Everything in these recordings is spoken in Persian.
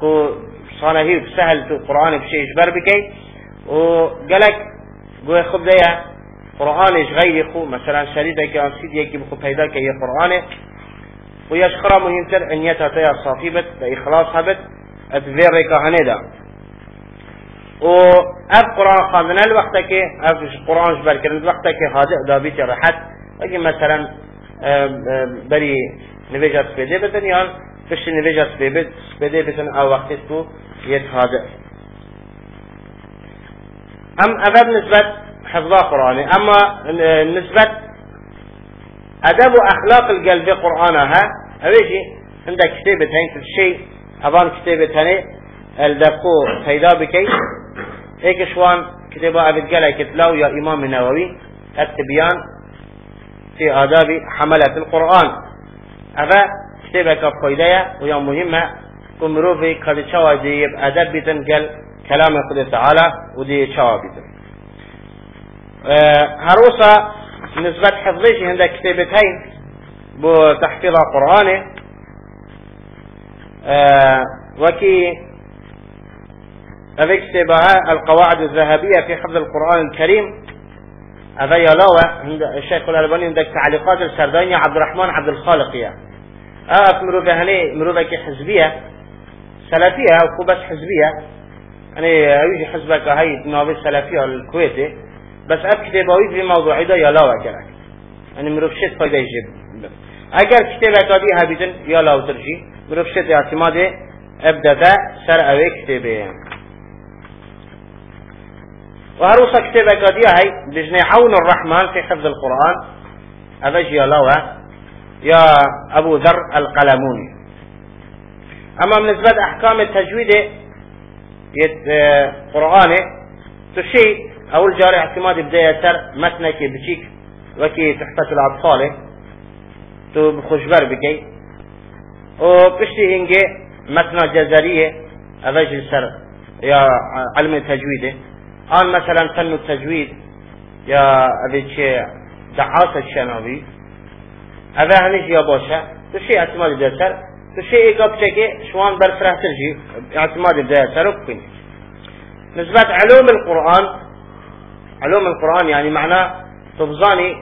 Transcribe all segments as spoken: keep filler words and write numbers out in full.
کو صانهی سهل تو قرآن بشيش بر بكي وقالك قوي خب ديا قرآنش غير خو مثلا شريطة كان سيد يكي بخو پیدا كي قرآن ويشخرا مهمتر ان يتاتيا صافيبت بإخلاص هبت اتفير ريكا هندا و اف قرآن خاندنا الوقت كي اف قرآن جبال كرن الوقت كي هادئ دابيت رحت اجي مثلا بري نویجات سپیده بتن یا فش نویجات سپیده بتن او وقتی تو یت هادئ ام ادب نسبت حفظ قرآن اما نسبت ادب واخلاق القلب قرآنها اويجي عندك كتابة هين كل شيء ابان كتابة هين الدقو فيدا بكي هيك شوان كتابة ابد قال كتلاو يا امام النووي التبيان في آداب حملة القرآن أبا كتابة كفايدة ويا مهمة كمروفي قد شواذي أدب بتنقل كلام الله تعالى ودي شوابيتن أه هروسا نسبة حفظيش عند كتابتين بتحفيظ القرآن أه وكي أبي كتابها القواعد الذهبية في حفظ القرآن الكريم هذا يلاوة عند الشيخ الألباني عندك تعليقات السرداني عبد الرحمن عبد الخالق يا أف مروفة هني مروفة حزبية سلفية أو بس حزبية يعني يجي حزبك هاي نوابي السلفية الكويتي بس أف كتابة في موضوع ده يلاوة كذا يعني مروف شيء فايدة يجيب أجر كتابة هذه هابيتن يلاوة ترجي مروف شيء اعتماده أبدأ ذا سر أوي كتابة وهروسا كتابة قادية هاي بجني عون الرحمن في حفظ القرآن أبجي الله يا أبو ذر القلموني أما بالنسبة أحكام التجويد يت قرآن تشي أول جاري اعتماد بداية سر متنك بشيك وكي تحفة الأطفال تو بخشبر بكي وبشتي هنجي متنة جزرية أبجي سر يا علم التجويد آن مثلا فن التجويد يا أبي شيء دعاسة الشناوي أبا هنيش يا باشا تشي اعتماد بدأسر تشي إيقاب شكي شوان برسره ترجي اعتماد بدأسر وكفين نسبة علوم القرآن علوم القرآن يعني معناه تبظاني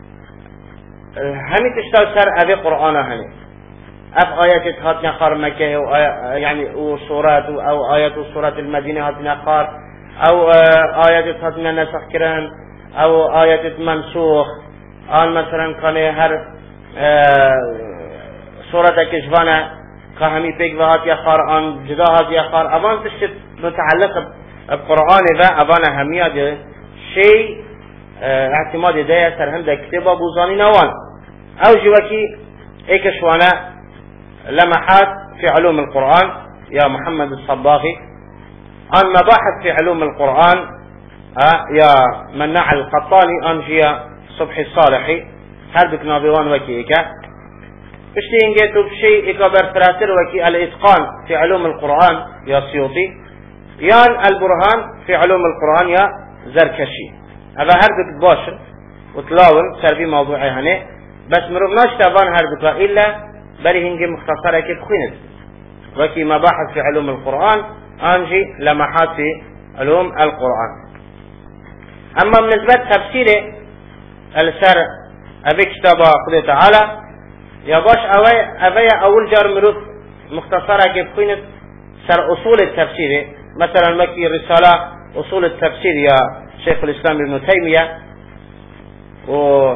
هني تشتغل سر أبي قرآن هني أف آيات هاتنا خار مكة يعني وصورات أو آيات وصورات المدينة هاتنا خار او آيات هاتنا نسخ كرن او آيات منسوخ آن مثلا كان هر سورة كشفانة كهمي بيك وهات يخار آن جدا هات يخار ابان تشت متعلق بقرآن ذا ابان همية شيء اعتماد داية سر هنده كتابة بوزاني نوان او جواكي ايكشوانا لمحات في علوم القرآن يا محمد الصباغي عن مباحث في علوم القرآن اه يا مناع القطاني انجيا صبحي الصالحي هردك نابيوان وكيكا بشتي انجيتو بشيء اكبر فراتر وكي الاتقان في علوم القرآن يا سيوطي يان البرهان في علوم القرآن يا زركشي هذا هردك باشر وتلاول سربي موضوعي هني بس مرغناش تابان هردك الا بري هنجي مختصرة كيف خينت وكي مباحث في علوم القرآن انجي لمحات في علوم القرآن اما بالنسبة تفسير السر ابي كتابة قدر تعالى يا باش اوي اوي اول جار مروف مختصرة كيف خينت سر اصول التفسير مثلا مكي رسالة اصول التفسير يا شيخ الاسلام ابن تيمية و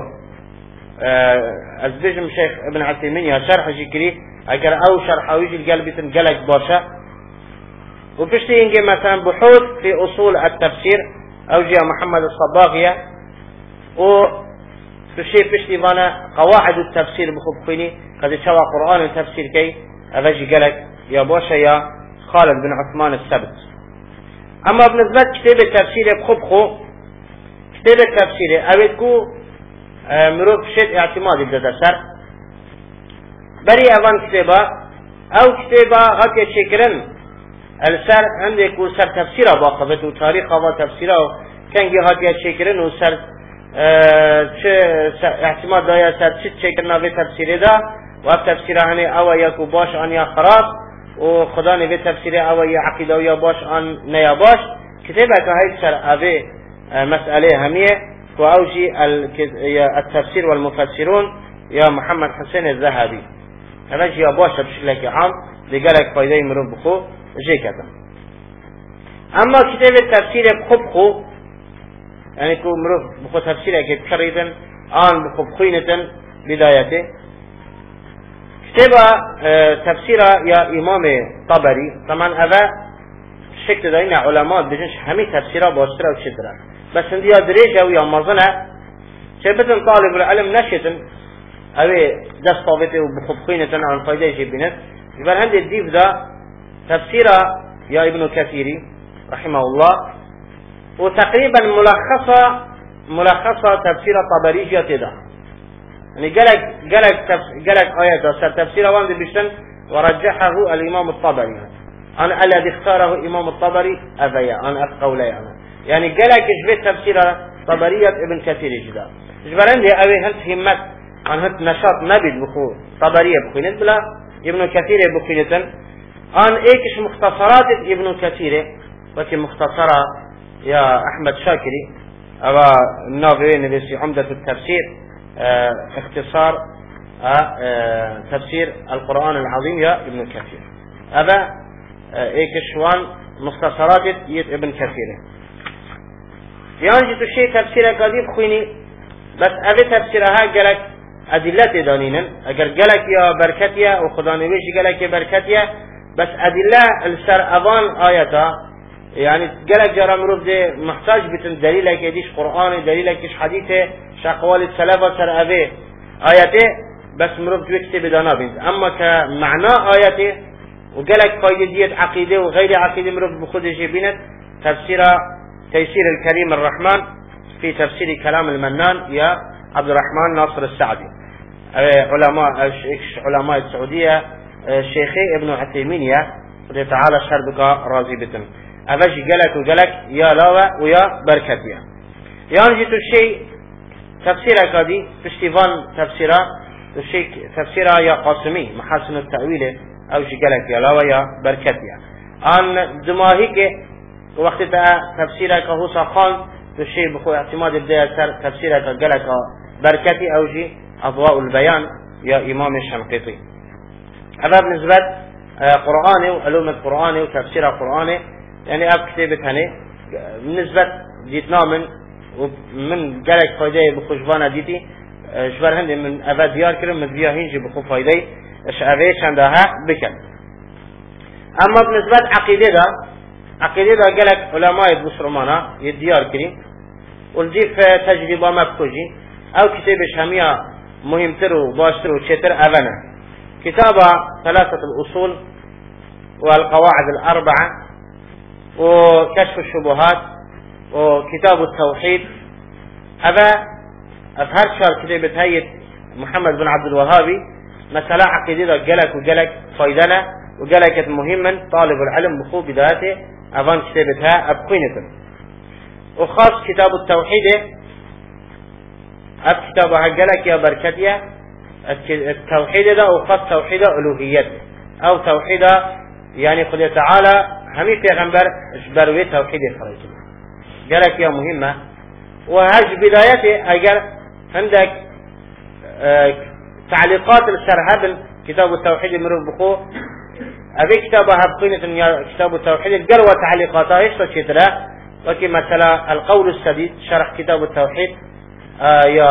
ازبجم شيخ ابن عثيمين يا شرح جيكري اگر او شرح او يجي القلب تنقلق باشا وبشتي ينجي مثلا بحوث في اصول التفسير او جاء محمد الصباغية و بشتي بشتي فانا قواعد التفسير بخبخيني قد شوى قرآن التفسير كي افاجي قلق يا باشا يا خالد بن عثمان السبت اما بالنسبة كتاب التفسير بخبخو كتاب التفسير اويدكو مروف شد اعتمادي بدا سر بري اوان كتابا او كتابا غاكي شكرن السر عندك وسر تفسيره باقبت وتاريخ هذا تفسيره كان جهات شكرن وسر اه اعتماد دايا سر شت شكرنا في تفسيره ده واب تفسيره هني او يكو باش انيا خراب و خدا نوی تفسیر اوی عقیده یا باش آن نیا باش کتابه که های سر اوی مسئله همیه و اوجی التفسیر والمفسرون یا محمد حسین الذهبی همش یا باشه بشکل که عام دیگر یک فایده مرو بخو جه کردم. اما کتاب تفسیر خوب خو یعنی که مرو بخو تفسیر که بکریدن آن بخو بخوینتن بدایته کتاب تفسیر یا امام طبری طبعا اوه شکل دارین علماء بجنش همه تفسیرها باستره و چطره بس اندی یا دریجه و یا مازنه چه بتن طالب العلم نشتن اوه دست طابته و بخو بخوینتن آن فایده جه بینت بر هند الديف ده تفسير يا ابن كثير رحمه الله وتقريبا ملخصة ملخصة تفسير طبري جاته ده يعني قالك قالك قالك آيات تفسير واند بيشتن ورجحه الإمام الطبري أنا الذي اختاره الإمام الطبري أبيا أنا أقولي أنا يعني قالك إجبت تفسير طبرية ابن كثير جدا إجبران دي أبي هنت همت عن هنت نشاط نبيد بخو طبرية بخو بلا ابن كثير بخيلتن ان ايكش مختصرات ابن كثير وكي مختصرة يا احمد شاكري او الناظرين نبسي عمدة التفسير اه اختصار اه تفسير القرآن العظيم يا ابن كثير ابا اه ايكش وان مختصرات يت ابن كثير يعني جتو شيء تفسير قديم خويني بس ابي تفسيرها قالك ادلت دانینن اگر گلک یا برکتیه و خدا نویش گلک برکتیه بس ادله السر اوان آیتا یعنی گلک جرا مروف ده محتاج بتن دلیل که دیش قرآن دلیل کهش حدیث شقوال السلف سر اوه آیته بس مروف دوی کتب دانا بینت اما که معنا آیته و گلک فایده دیت عقیده و غیر عقیده مروف بخودش بینت تفسیر تيسير الكريم الرحمن في تفسير كلام المنان يا عبد الرحمن ناصر السعدي علماء علماء السعودية شيخي ابن عثيمين يا تعالى شربك راضي بتن أبجي قالك وقالك يا لاوة ويا بركتيا يعني جيتو الشيء تفسيرك هذه تشتيفان تفسيرا الشيء تفسيرا يا قاسمي محاسن التأويل أو شي قالك يا لاوة يا بركتيا أن دماهيك وقت تفسيرك هو ساخان الشيء بخو اعتماد بداية سر تفسيرك قالك بركتي أو جي أضواء البيان يا إمام الشنقيطي هذا بالنسبة قرآني وعلوم القرآني وتفسير القرآني يعني أب كتابة هني بالنسبة جيتنا من من قالك فايدة بخشبانة ديتي شبر هندي من أبا ديار كرم من ديار هنجي بخو فايدة اش أبيش عندها بكن أما بالنسبة عقيدة دا عقيدة دا قالك علماء بسرمانا يديار كريم والجيب تجربة ما بكوجي أو كتابش همية مهمتر وباشتر وشتر أبنا كتاب ثلاثة الأصول والقواعد الأربعة وكشف الشبهات وكتاب التوحيد أبا أظهر شار كتابة هيئة محمد بن عبد الوهابي مسألة عقيدة قلق وقلق فايدنا وقلقت مهما طالب العلم بخو بدايته أظن كتابتها أبقينة وخاص كتاب التوحيد أب كتابها قلق يا بركتيا التوحيد ده وخاص توحيد ألوهيات أو توحيد يعني قل تعالى همي پیغمبر بروي توحيد فريق قالك يا مهمة وهج بدايته اگر عندك اه تعليقات الشرح كتاب التوحيد مروف بخو ابي كتابها بقينة كتاب التوحيد قال وتعليقاتها ايش تشترى وكي مثلا القول السديد شرح كتاب التوحيد اه يا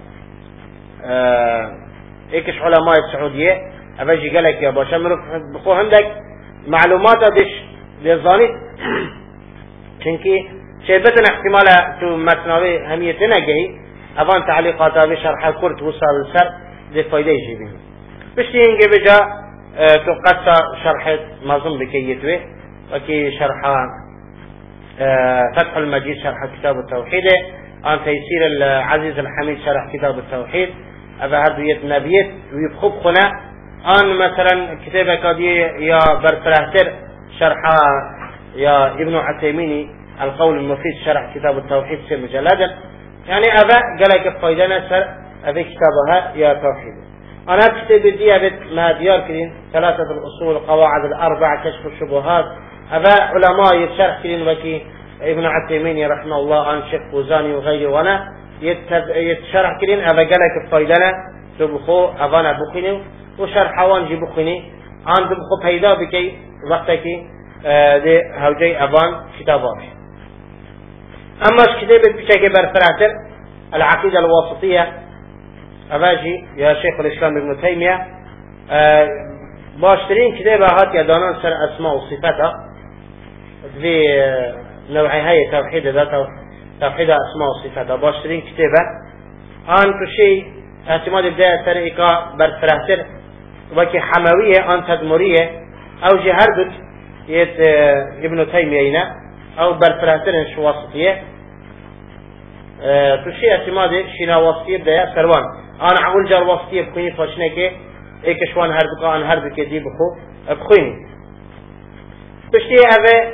اه ايكش علماء السعودية ابجي قالك يا باشا مروف بخو عندك معلومات دش لزاني چنكي شيبتنا احتمال تو متناوي هميتنا جاي ابان تعليقاتها بشرح كرت وصل السر دي فايده يجيبين بشتي انجي بجا اه تو قصة شرحت مظن بكيتوه وكي شرح اه فتح المجيد شرح كتاب التوحيد ان تيسير العزيز الحميد شرح كتاب التوحيد ابا هدوية نبيت ويبخب خنا ان مثلا كتابك دي يا برفرهتر شرح يا ابن عثيمين القول المفيد شرح كتاب التوحيد سير مجلدا يعني أبا قالك فايدنا سر أبي كتابها يا توحيد أنا كتاب دي أبد ما ديار كرين ثلاثة الأصول قواعد الأربع كشف الشبهات هذا علماء يتشرح كرين وكي ابن عثيمين رحمه الله عن شيخ فوزاني وغيره وانا يتشرح كرين هذا قالك الفايدنا تبخو أبانا بخيني وشرح وانجي بخيني عن تبخو فايدا بكي وقتك اه دي هوجي أبان كتابات. أما كتاب بشكل برفراتر العقيدة الواسطية أباجي يا شيخ الإسلام ابن تيمية اه باشترين كتابة هات يدانان سر أسماء وصفاتها في اه نوعي هاي توحيد ذاته توحيد أسماء وصفاتها باشترين كتابة آن كشي اعتماد بداية سرئيكا برفراتر وكي حموية آن تدمرية أو جهردك يت اه ابن تيمية أو برفراتر واسطية اه كشي اعتماد شنا واسطية بداية سروان أنا أقول جار واسطية بخويني فاشنك إيكشوان هردك آن هردك دي بخو بخويني بشتي أبي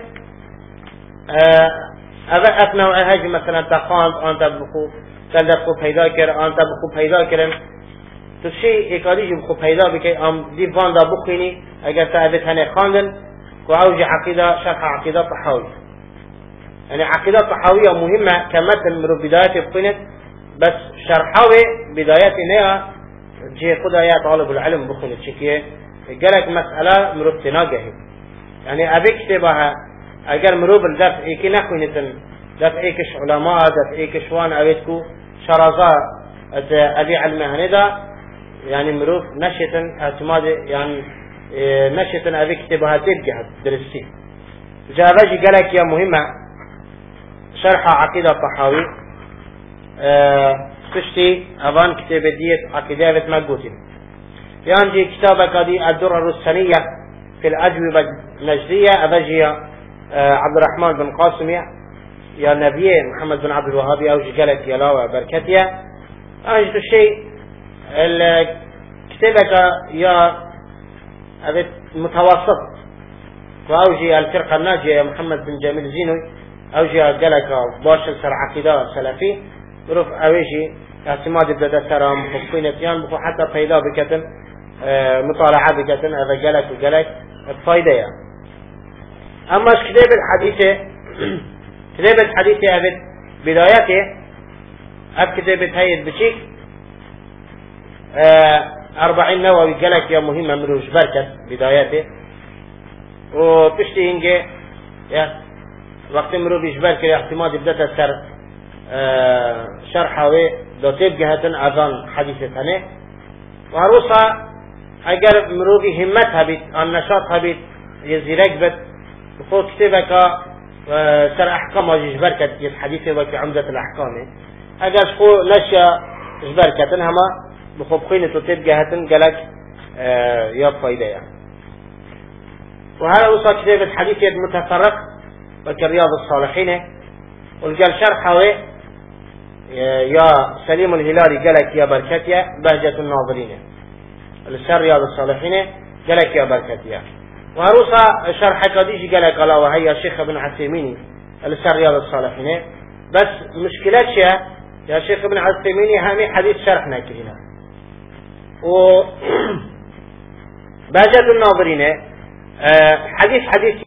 أبي أثناء أهج مثلا تخاند أنت بخو تلدخو پیدا كر أنت بخو پیدا كرن تشي إيكاليجي بخو پیدا بكي أم دي فان دا بخويني أجر تأبي هني خاندن كأوج عقيدة شرح عقيدة طحاوي يعني عقيدة طحاوية مهمة كمثل من بداية بخوينت بس شرحاوي بدايات نيا جي خدا يا طالب العلم بخوينت شكيه قالك مسألة مرتنا جاهي يعني أبي كتبها اگر مرو بل دفع ایکی نخوینتن دفع ایکش علماء دفع ایکش وان اویدکو شرازا ابي علمه هندا يعني مرو نشتن اعتماد يعني نشتن ابي كتبها تبقى درسي جابجي قالك يا مهمة شرح عقيدة الطحاوي اه تشتي ابان كتاب ديت عقيدة ما قوتين يعني دي كتابك دي الدرر السنية في الأجوبة النجدية أبجي عبد الرحمن بن قاسم يا نبي محمد بن عبد الوهاب أو جلك يا لاوى بركتيا أجد الشيء كتابك يا أبد متوسط وأوجي الفرقة الناجية يا محمد بن جميل زينوي أوجي جلك باشر سر عقيدة سلفي ظروف أوجي اعتماد بدأ سر مخفين اتيان بخو حتى فيدا بكتن مطالعة بكتن هذا جلك وجلك الفايدة يعني. أما كتاب الحديث كتاب الحديث أبد بدايته أب كتاب هاي بشيك أربعين نووي قالك يا مهمة مروج بركة بدايته وبشتي هنجي يا وقت مروج بركة احتمال بدأت السر شرحه دو تبقى هتن أذان حديثة ثانية وهروسا أجر مروج همتها بيت النشاطها بيت يزيرك بيت بخو كتابك سر أحكام واجه بركة الحديث وكي عمدة الأحكام أجر خو نشا بركة هما بخو بخينة تبقى هتن قالك اه يا فايدة يعني. وهذا وصل كتاب الحديث متفرق وكي رياض الصالحين والقال شرحه يا سليم الهلالي قالك يا بركتيا بهجة الناظرين السر رياض الصالحين قالك يا بركتيا وهروسا شرح قديش قالك الله وهي الشيخ ابن عثيمين السر رياض الصالحين بس مشكلات شيء يا شيخ ابن عثيمين هامي حديث شرحنا كلنا و بهجة الناظرين حديث حديث